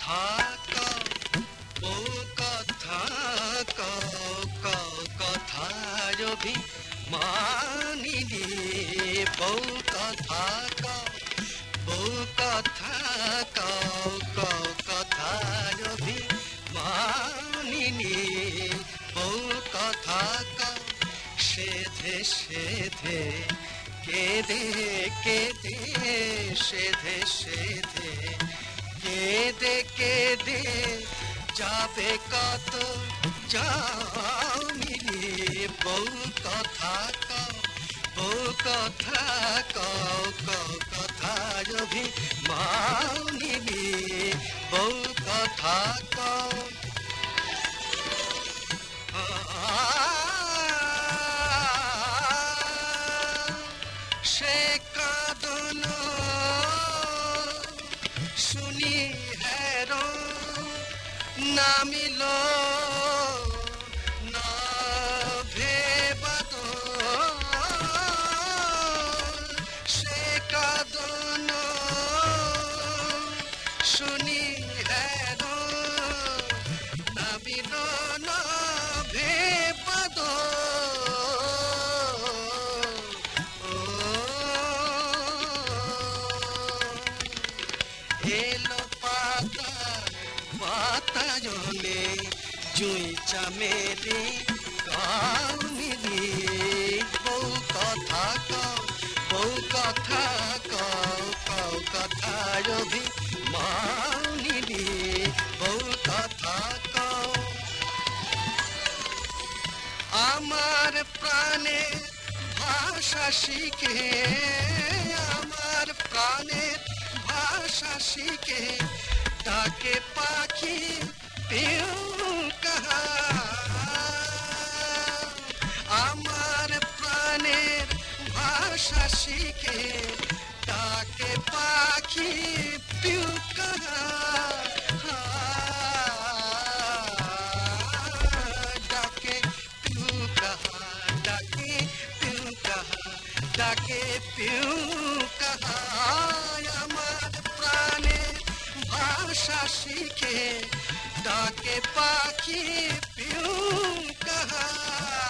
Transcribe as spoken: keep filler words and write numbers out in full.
কথা কও বউ কথা কও কও কথার অভিমানিনী বউ কথা কও বউ কথা কও কও কথার অভিমানিনী বউ কথা কও সেধে সেধে কেঁদে কেঁদে সেধে সেধে কেঁদে কেঁদে যাবে কত যামিনী বউ কথা কও বউ কথা কও কও কথার অভিমানিনী বউ কথা কও সে কাঁদন শুনি হেরো নামিল না ভেবাদ সে কাঁদন শুনি হেরো নামিল না ভেবাদ এলো পাতা বাতায়নে জুই চামেলি কামিনী বউ কথা কও বউ কথা কও কও কথার অভিমানিনী বউ কথা কও আমার প্রাণে ভাষা শিখে আমার প্রাণের ভাষা শিখে ডাকে পাখি পিউ কাহা আমার প্রাণের ভাষা শিখে ডাকে পাখি পিউ কাহা ডাকে পিউ কাহা ডাকে পিউ কাহা ডাকে পিউ কাহা আমার প্রাণে ভাষা শিখে ডাকে পাখি পিউ কাহা